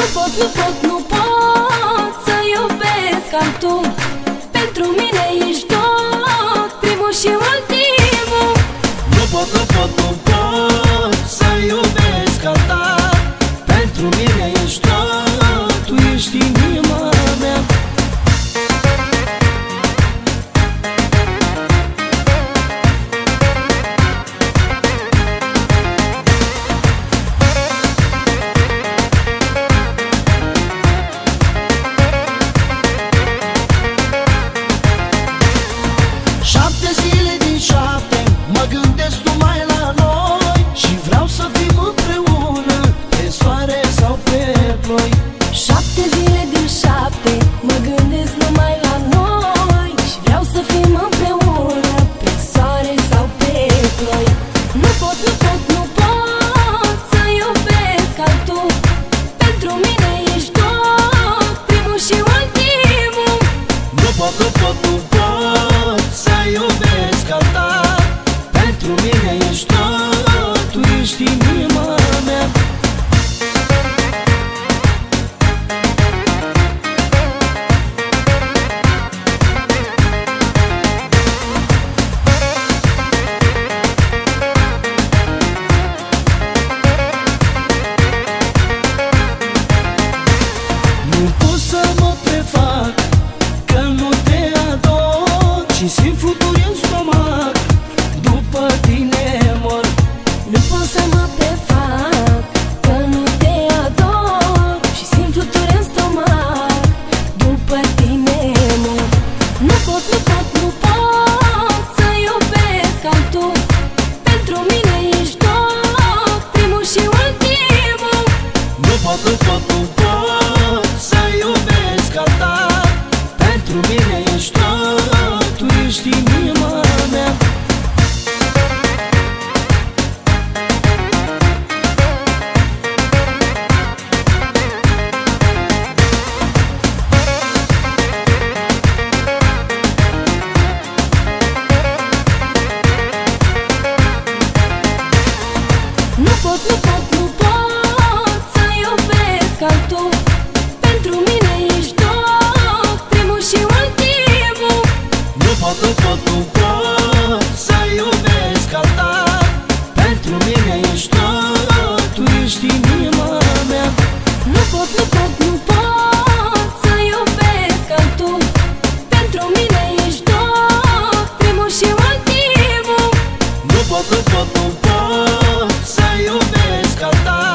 Nu pot să iubesc ca tu. Pentru mine ești tot, primul și ultimul. Nu pot să iubesc ca ta. Pentru mine ești tot, tu ești inima mea. Șapte zile din șapte mă gândesc numai la noi și vreau să fim împreună, pe soare sau pe ploi. Șapte zile din șapte mă gândesc numai la noi și vreau să fim împreună, pe soare sau pe ploi. Nu pot să iubesc ca tu. Pentru mine ești tot, primul și ultimul. Nu pot să iubesc ca ta. Pentru mine ești tot, tu ești inima mea. Nu pot să mă prefac că nu te ador și simt fluturi în stomac, după tine mor. Nu pot să mă prefac că nu te ador și simt fluturi în stomac, după tine mor. Nu pot să iubesc ca tu. Pentru mine ești tot, primul și ultimul. Nu pot să iubesc ca ta. Pentru mine ești tot, tu ești inima mea. Nu pot să iubesc ca tu. Pentru mine ești tot, primul și ultimul. Nu pot să iubesc ca ta. Pentru mine ești tot, tu ești inima mea. Nu pot să iubesc ca tu. Pentru mine ești tot, primul și ultimul. Nu pot să iubesc ca ta.